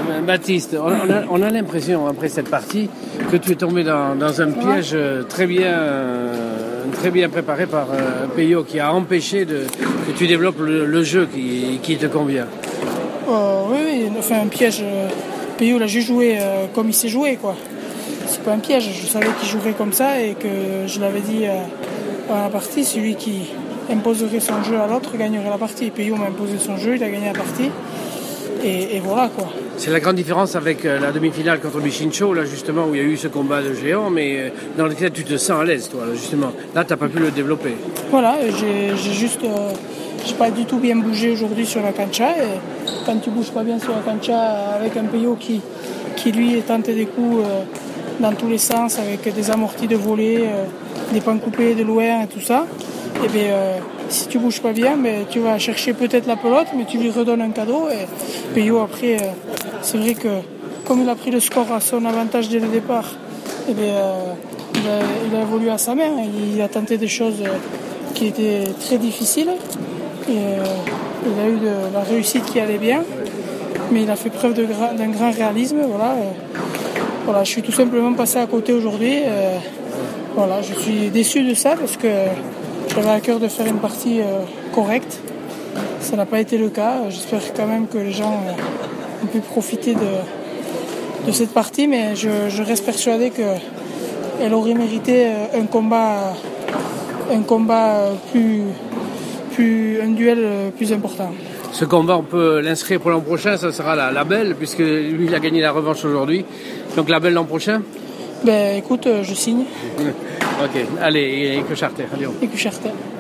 Baptiste, on a l'impression, après cette partie, que tu es tombé dans un piège très bien préparé par Peyo, qui a empêché que tu développes le jeu qui te convient. Oui, enfin un piège. Peyo, là, j'ai joué comme il s'est joué, quoi. C'est pas un piège, je savais qu'il jouerait comme ça et que je l'avais dit à la partie, celui qui imposerait son jeu à l'autre gagnerait la partie. Peyo m'a imposé son jeu, il a gagné la partie. Et voilà, quoi. C'est la grande différence avec la demi-finale contre Michincho, là justement, où il y a eu ce combat de géant, mais dans lequel tu te sens à l'aise, toi, là, justement. Là, tu n'as pas pu le développer. Voilà, j'ai pas du tout bien bougé aujourd'hui sur la cancha. Et quand tu bouges pas bien sur la cancha avec un Peyo qui lui tente des coups dans tous les sens, avec des amortis de volée, des pans coupés de loin et tout ça, et bien si tu bouges pas bien, tu vas chercher peut-être la pelote, mais tu lui redonnes un cadeau. Et Peyo après, c'est vrai que comme il a pris le score à son avantage dès le départ, et bien il a évolué à sa main. Il a tenté des choses qui étaient très difficiles. Et, il a eu de la réussite qui allait bien, mais il a fait preuve d'un grand réalisme. Voilà, je suis tout simplement passé à côté aujourd'hui. Voilà, je suis déçu de ça parce que j'avais à cœur de faire une partie correcte. Ça n'a pas été le cas. J'espère quand même que les gens ont pu profiter de cette partie, mais je reste persuadé qu'elle aurait mérité un duel plus important. Ce combat, on peut l'inscrire pour l'an prochain, ça sera la belle, puisque lui, il a gagné la revanche aujourd'hui. Donc la belle l'an prochain? Écoute, je signe. Ok, allez, et que Charter, allez. Et que Charter.